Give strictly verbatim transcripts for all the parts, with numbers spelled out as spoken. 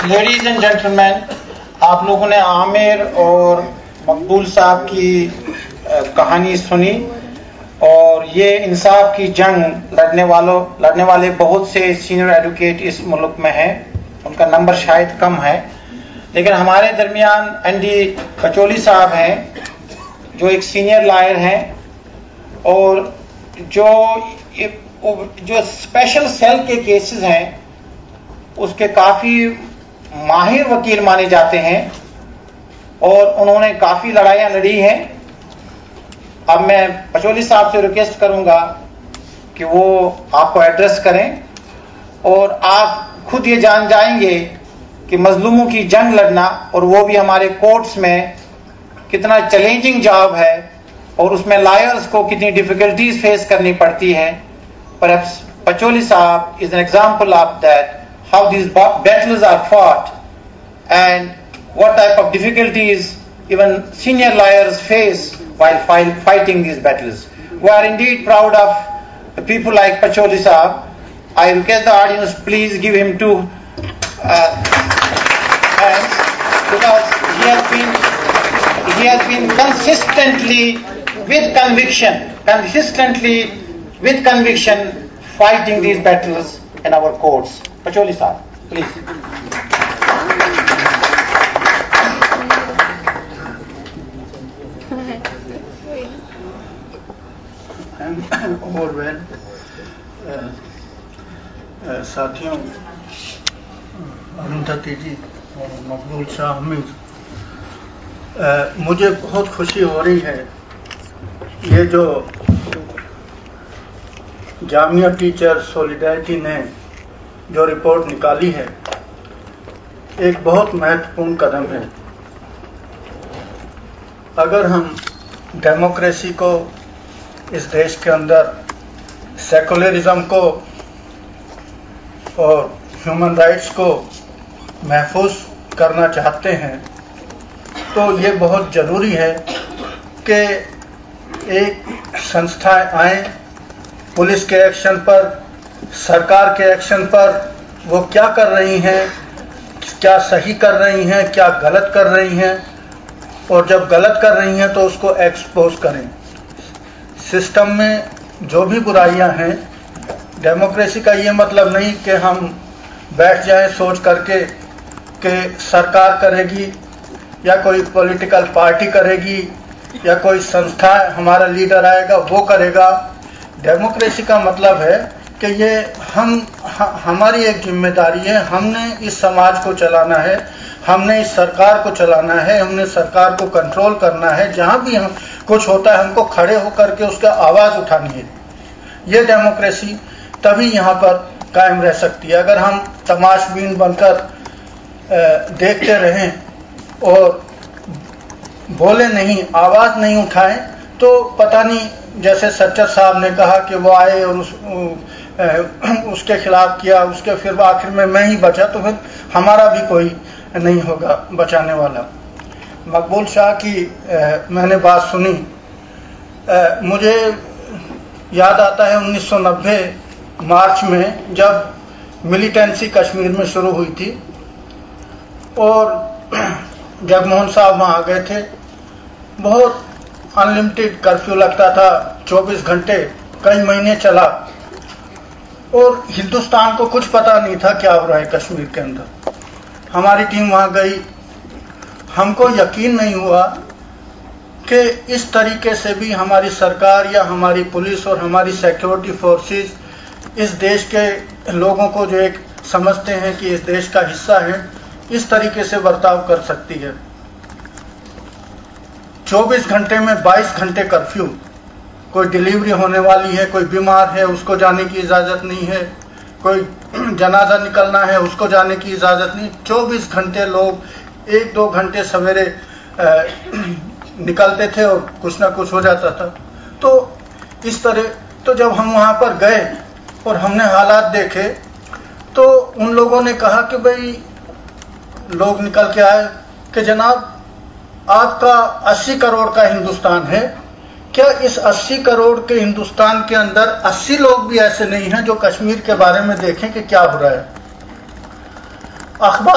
Ladies and gentleman, आप लोगों ने आमिर और मकबूल साहब की कहानी सुनी और ये इंसाफ की जंग लड़ने वालों लड़ने वाले बहुत से सीनियर एडवोकेट इस मुल्क में हैं। उनका नंबर शायद कम है, लेकिन हमारे दरमियान एनडी पचौली साहब हैं जो एक सीनियर लॉयर हैं और जो जो स्पेशल सेल के केसेस हैं उसके काफी माहिर वकील माने जाते हैं और उन्होंने काफी लड़ाइयां लड़ी हैं। अब मैं पचौली साहब से रिक्वेस्ट करूंगा कि वो आपको एड्रेस करें और आप खुद ये जान जाएंगे कि मजलूमों की जंग लड़ना और वो भी हमारे कोर्ट्स में कितना चैलेंजिंग जॉब है और उसमें लॉयर्स को कितनी डिफिकल्टीज फेस करनी पड़ती है। Perhaps Pacholi Saab is an example of that, how these battles are fought and what type of difficulties even senior lawyers face while fighting these battles. We are indeed proud of people like Pacholi Saab. I request the audience please give him two uh, hands because he has been he has been consistently with conviction, consistently with conviction fighting these battles in our courts. Pacholi Saab, please. साथियों, अरुंधति जी और मकबूल शाह हमीद, मुझे बहुत खुशी हो रही है ये जो जामिया टीचर सॉलिडारिटी ने जो रिपोर्ट निकाली है एक बहुत महत्वपूर्ण कदम है। अगर हम डेमोक्रेसी को इस देश के अंदर, सेकुलरिज्म को और ह्यूमन राइट्स को महफूज करना चाहते हैं तो ये बहुत ज़रूरी है कि एक संस्थाएं आए, पुलिस के एक्शन पर, सरकार के एक्शन पर वो क्या कर रही हैं, क्या सही कर रही हैं, क्या गलत कर रही हैं और जब गलत कर रही हैं तो उसको एक्सपोज करें। सिस्टम में जो भी बुराइयां हैं, डेमोक्रेसी का ये मतलब नहीं कि हम बैठ जाएं सोच करके कि सरकार करेगी या कोई पॉलिटिकल पार्टी करेगी या कोई संस्था हमारा लीडर आएगा वो करेगा। डेमोक्रेसी का मतलब है कि ये हम ह, हमारी एक जिम्मेदारी है, हमने इस समाज को चलाना है, हमने इस सरकार को चलाना है, हमने सरकार को कंट्रोल करना है। जहां भी हम कुछ होता है हमको खड़े होकर के उसका आवाज उठानी है। ये डेमोक्रेसी तभी यहाँ पर कायम रह सकती है। अगर हम तमाशबीन बनकर देखते रहें और बोले नहीं, आवाज नहीं उठाएं तो पता नहीं, जैसे सच्चर साहब ने कहा कि वो आए और उस, उसके खिलाफ किया, उसके फिर आखिर में मैं ही बचा, तो फिर हमारा भी कोई नहीं होगा बचाने वाला। मकबूल शाह की ए, मैंने बात सुनी, ए, मुझे याद आता है उन्नीस सौ नब्बे मार्च में जब मिलिटेंसी कश्मीर में शुरू हुई थी और जगमोहन साहब वहाँ गए थे। बहुत अनलिमिटेड कर्फ्यू लगता था, चौबीस घंटे कई महीने चला और हिंदुस्तान को कुछ पता नहीं था क्या हो रहा है कश्मीर के अंदर। हमारी टीम वहाँ गई, हमको यकीन नहीं हुआ कि इस तरीके से भी हमारी सरकार या हमारी पुलिस और हमारी सिक्योरिटी फोर्सेस इस देश के लोगों को जो एक समझते हैं कि इस देश का हिस्सा है, इस तरीके से बर्ताव कर सकती है। चौबीस घंटे में बाईस घंटे कर्फ्यू, कोई डिलीवरी होने वाली है, कोई बीमार है उसको जाने की इजाजत नहीं है, कोई जनाजा निकलना है उसको जाने की इजाजत नहीं। चौबीस घंटे लोग एक दो घंटे सवेरे निकलते थे और कुछ ना कुछ हो जाता था। तो इस तरह, तो जब हम वहां पर गए और हमने हालात देखे तो उन लोगों ने कहा कि भाई, लोग निकल के आए कि जनाब आपका अस्सी करोड़ का हिंदुस्तान है, क्या इस अस्सी करोड़ के हिंदुस्तान के अंदर अस्सी लोग भी ऐसे नहीं हैं जो कश्मीर के बारे में देखें कि क्या हो रहा है। अखबार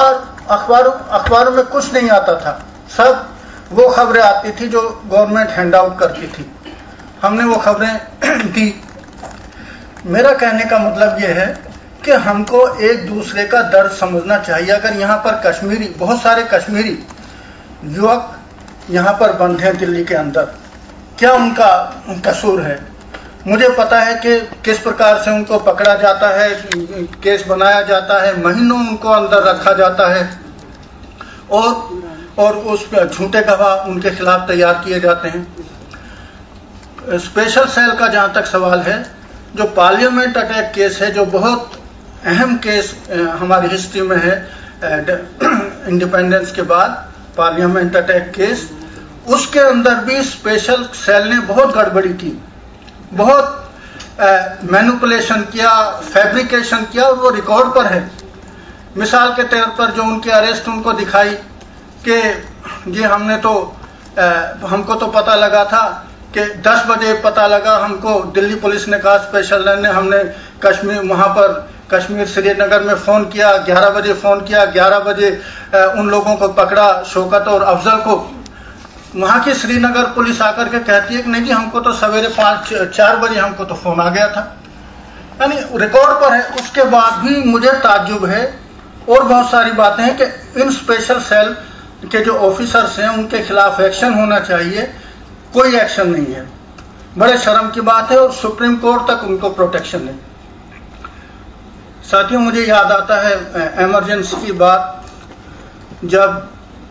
अखबारों अखबारों में कुछ नहीं आता था, सब वो खबरें आती थी जो गवर्नमेंट हैंड आउट करती थी। हमने वो खबरें दी। मेरा कहने का मतलब ये है कि हमको एक दूसरे का दर्द समझना चाहिए। अगर यहाँ पर कश्मीरी, बहुत सारे कश्मीरी युवक यहाँ पर बंद हैं दिल्ली के अंदर, क्या उनका कसूर है? मुझे पता है कि किस प्रकार से उनको पकड़ा जाता है, केस बनाया जाता है, महीनों उनको अंदर रखा जाता है और और उस झूठे गवाह उनके खिलाफ तैयार किए जाते हैं। स्पेशल सेल का जहां तक सवाल है, जो पार्लियामेंट अटैक केस है, जो बहुत अहम केस हमारी हिस्ट्री में है, इंडिपेंडेंस के बाद पार्लियामेंट अटैक केस, उसके अंदर भी स्पेशल सेल ने बहुत गड़बड़ी की, बहुत मैनिपुलेशन किया, फैब्रिकेशन किया, और वो रिकॉर्ड पर है। मिसाल के तौर पर जो उनकी अरेस्ट उनको दिखाई कि ये हमने तो आ, हमको तो पता लगा था कि दस बजे पता लगा हमको, दिल्ली पुलिस ने कहा स्पेशल सेल ने, हमने कश्मीर वहां पर कश्मीर श्रीनगर में फोन किया, ग्यारह बजे फोन किया, ग्यारह बजे आ, उन लोगों को पकड़ा, शौकत और अफजल को। वहां की श्रीनगर पुलिस आकर के कहती है कि नहीं जी, हमको तो सवेरे पांच चार बजे हमको तो फोन आ गया था। यानी रिकॉर्ड पर है। उसके बाद भी मुझे ताज्जुब है और बहुत सारी बातें हैं कि इन स्पेशल सेल के जो ऑफिसर्स हैं उनके खिलाफ एक्शन होना चाहिए, कोई एक्शन नहीं है। बड़े शर्म की बात है, और सुप्रीम कोर्ट तक उनको प्रोटेक्शन नहीं। साथियों, मुझे याद आता है इमरजेंसी की बात, जब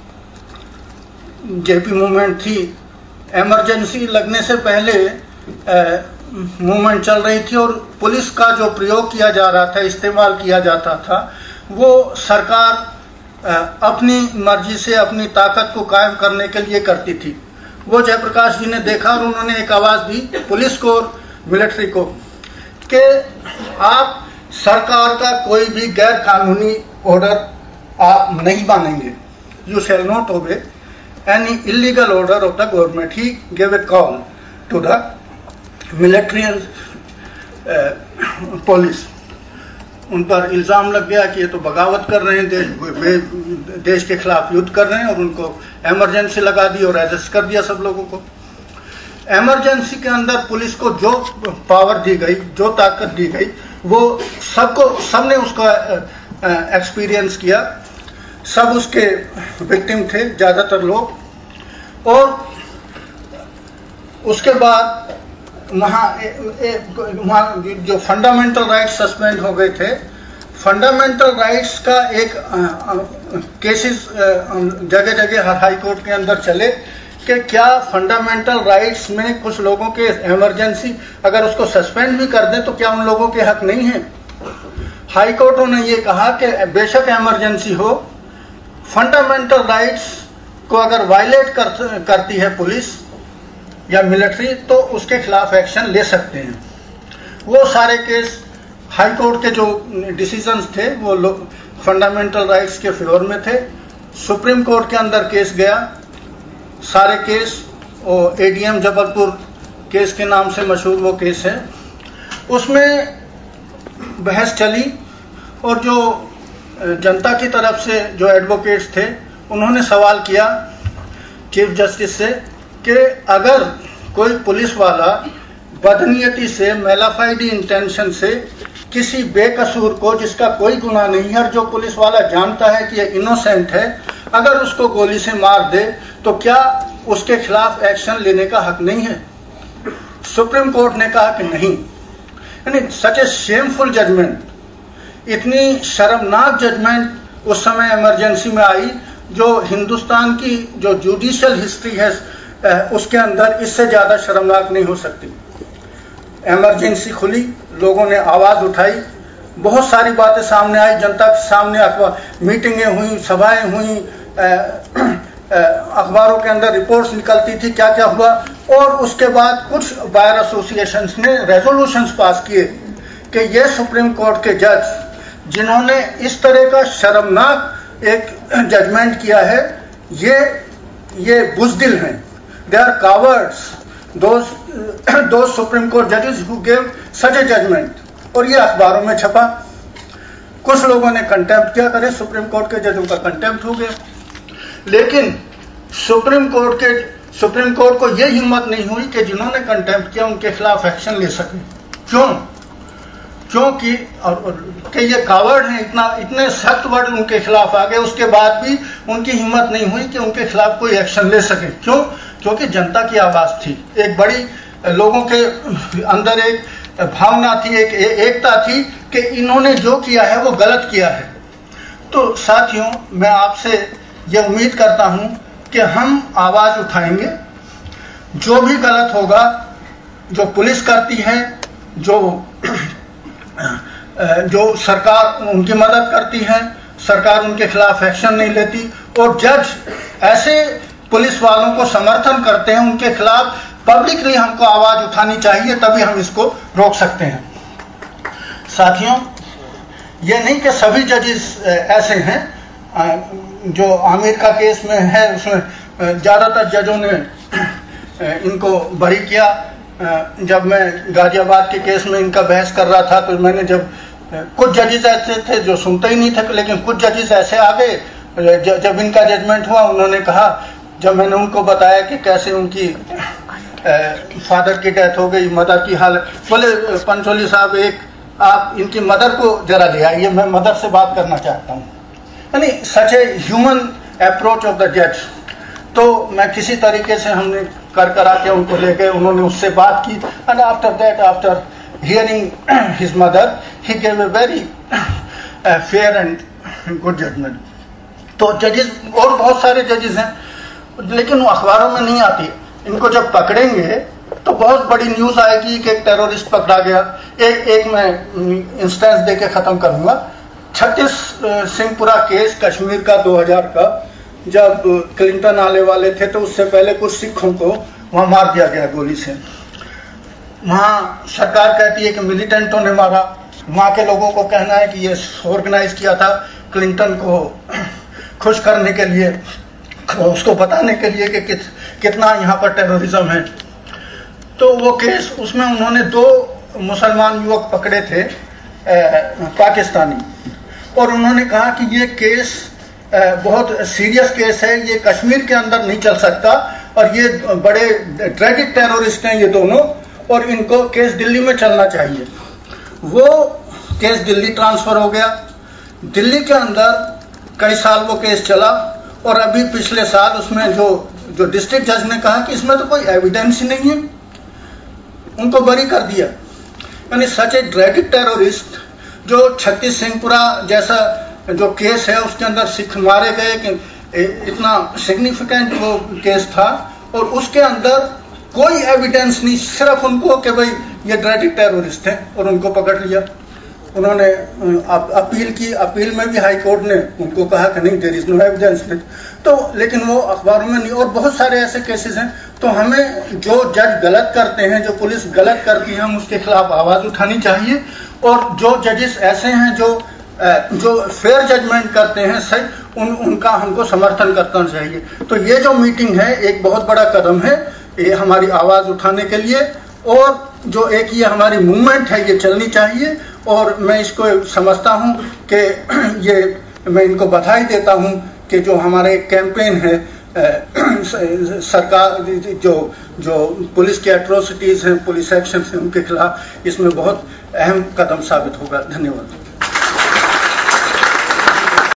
जेपी मूवमेंट थी, इमरजेंसी लगने से पहले मूवमेंट चल रही थी और पुलिस का जो प्रयोग किया जा रहा था, इस्तेमाल किया जाता था, वो सरकार आ, अपनी मर्जी से अपनी ताकत को कायम करने के लिए करती थी। वो जयप्रकाश जी ने देखा और उन्होंने एक आवाज दी पुलिस को और मिलिट्री को कि आप सरकार का कोई भी गैर कानूनी ऑर्डर आप नहीं मानेंगे, you shall not obey any illegal order of the government. He gave a call to the military and uh, police. उन पर इल्जाम लग गया कि ये तो बगावत कर रहे हैं, देश देश के खिलाफ युद्ध कर रहे हैं, और उनको इमरजेंसी लगा दी और अरेस्ट कर दिया सब लोगों को। इमरजेंसी के अंदर पुलिस को जो पावर दी गई, जो ताकत दी गई, वो सबको सबने उसका एक्सपीरियंस किया, सब उसके विक्टिम थे ज्यादातर लोग। और उसके बाद वहां वहां जो फंडामेंटल राइट्स सस्पेंड हो गए थे, फंडामेंटल राइट्स का एक केसेस जगह जगह हाई कोर्ट के अंदर चले कि क्या फंडामेंटल राइट्स में कुछ लोगों के इमरजेंसी अगर उसको सस्पेंड भी कर दें तो क्या उन लोगों के हक नहीं है? हाई कोर्टों ने ये कहा कि बेशक इमरजेंसी हो, फंडामेंटल राइट्स को अगर वायलेट कर, करती है पुलिस या मिलिट्री तो उसके खिलाफ एक्शन ले सकते हैं। वो सारे केस हाई कोर्ट के जो डिसीजंस थे वो फंडामेंटल राइट्स के फेवर में थे। सुप्रीम कोर्ट के अंदर केस गया, सारे केस, और एडीएम जबलपुर केस के नाम से मशहूर वो केस है, उसमें बहस चली और जो जनता की तरफ से जो एडवोकेट्स थे उन्होंने सवाल किया चीफ जस्टिस से कि अगर कोई पुलिस वाला बदनीयती से, मेलाफाइडी इंटेंशन से किसी बेकसूर को, जिसका कोई गुनाह नहीं है और जो पुलिस वाला जानता है कि ये इनोसेंट है, अगर उसको गोली से मार दे तो क्या उसके खिलाफ एक्शन लेने का हक नहीं है? सुप्रीम कोर्ट ने कहा कि नहीं। यानी सच ए शेमफुल जजमेंट, इतनी शर्मनाक जजमेंट उस समय इमरजेंसी में आई जो हिंदुस्तान की जो जुडिशियल हिस्ट्री है उसके अंदर इससे ज्यादा शर्मनाक नहीं हो सकती। इमरजेंसी खुली, लोगों ने आवाज उठाई, बहुत सारी बातें सामने आई, जनता के सामने अखबार मीटिंगें हुई, सभाएं हुई, अखबारों के अंदर रिपोर्ट्स निकलती थी क्या क्या हुआ। और उसके बाद कुछ बार एसोसिएशंस ने रेजोल्यूशंस पास किए कि ये सुप्रीम कोर्ट के जज जिन्होंने इस तरह का शर्मनाक एक जजमेंट किया है, ये ये बुज़दिल हैं, they are cowards, those those supreme court जजेस who give such a judgement. और ये अखबारों में छपा। कुछ लोगों ने कंटेम्प्ट किया, करे सुप्रीम कोर्ट के जजों का कंटेम्प्ट हो गया, लेकिन सुप्रीम कोर्ट के सुप्रीम कोर्ट को यह हिम्मत नहीं हुई कि जिन्होंने कंटेम्प्ट किया उनके खिलाफ एक्शन ले सके। क्यों? क्योंकि और, और कि ये कावर्ड हैं, इतना इतने सख्त वर्ड उनके खिलाफ आ गए, उसके बाद भी उनकी हिम्मत नहीं हुई कि उनके खिलाफ कोई एक्शन ले सके। क्यों? क्योंकि जनता की आवाज थी, एक बड़ी लोगों के अंदर एक भावना थी, एक ए, एकता थी कि इन्होंने जो किया है वो गलत किया है। तो साथियों, मैं आपसे ये उम्मीद करता हूं कि हम आवाज उठाएंगे, जो भी गलत होगा, जो पुलिस करती है, जो जो सरकार उनकी मदद करती है, सरकार उनके खिलाफ एक्शन नहीं लेती, और जज ऐसे पुलिस वालों को समर्थन करते हैं, उनके खिलाफ पब्लिकली हमको आवाज उठानी चाहिए, तभी हम इसको रोक सकते हैं। साथियों, ये नहीं कि सभी जजेस ऐसे हैं, जो आमिर का केस में है उसमें ज्यादातर जजों ने इनको बरी किया। जब मैं गाजियाबाद के केस में इनका बहस कर रहा था तो मैंने जब कुछ जजेस ऐसे थे जो सुनते ही नहीं थे, लेकिन कुछ जजेस ऐसे आ गए जब इनका जजमेंट हुआ, उन्होंने कहा, जब मैंने उनको बताया कि कैसे उनकी फादर की डेथ हो गई, मदर की हालत, बोले पंचोली साहब एक आप इनकी मदर को जरा ले आइए, मैं मदर से बात करना चाहता हूँ। यानी such a human approach of the जज। तो मैं किसी तरीके से हमने कर करा के उनको ले गए, उन्होंने उससे बात की, and after that, after hearing his mother, he gave a very fair and good judgement. तो जजेस और बहुत सारे जजेस हैं, लेकिन वो अखबारों में नहीं आती। इनको जब पकड़ेंगे तो बहुत बड़ी न्यूज आएगी कि एक टेररिस्ट पकड़ा गया। एक एक मैं इंस्टेंस दे के खत्म करूंगा। छत्तीस सिंहपुरा केस कश्मीर का दो हज़ार का, जब क्लिंटन आने वाले थे तो उससे पहले कुछ सिखों को वहां मार दिया गया गोली से। वहां सरकार कहती है कि मिलिटेंटों ने मारा, वहां के लोगों को कहना है कि ये ऑर्गेनाइज किया था क्लिंटन को खुश करने के लिए, उसको बताने के लिए कि कित, कितना यहाँ पर टेररिज्म है। तो वो केस, उसमें उन्होंने दो मुसलमान युवक पकड़े थे ए, पाकिस्तानी, और उन्होंने कहा कि ये केस ए, बहुत सीरियस केस है, ये कश्मीर के अंदर नहीं चल सकता, और ये बड़े ट्रेजिक टेररिस्ट हैं ये दोनों, और इनको केस दिल्ली में चलना चाहिए। वो केस दिल्ली ट्रांसफर हो गया। दिल्ली के अंदर कई साल वो केस चला, और अभी पिछले साल उसमें जो जो डिस्ट्रिक्ट जज ने कहा कि इसमें तो कोई एविडेंस ही नहीं है, उनको बरी कर दिया। यानी सच ए ट्रेजिक टेररिस्ट, जो छत्तीस सिंहपुरा जैसा जो केस है उसके अंदर सिख मारे गए, कि इतना सिग्निफिकेंट वो केस था, और उसके अंदर कोई एविडेंस नहीं, सिर्फ उनको कि भाई ये ट्रेजिक टेररिस्ट है, और उनको पकड़ लिया। उन्होंने अपील की, अपील में भी हाई कोर्ट ने उनको कहा कि नहीं, देयर इज नो एविडेंस। तो लेकिन वो अखबारों में नहीं, और बहुत सारे ऐसे केसेस हैं। तो हमें जो जज गलत करते हैं, जो पुलिस गलत करती है, हम उसके खिलाफ आवाज उठानी चाहिए, और जो जजेस ऐसे हैं जो जो फेयर जजमेंट करते हैं, सही उन, उनका हमको समर्थन करना चाहिए। तो ये जो मीटिंग है एक बहुत बड़ा कदम है ये हमारी आवाज उठाने के लिए, और जो एक ये हमारी मूवमेंट है ये चलनी चाहिए। और मैं इसको समझता हूं कि ये मैं इनको बधाई देता हूं कि जो हमारा एक कैंपेन है, सरकार जो जो पुलिस की एट्रोसिटीज हैं, पुलिस एक्शन हैं, उनके खिलाफ, इसमें बहुत अहम कदम साबित होगा। धन्यवाद।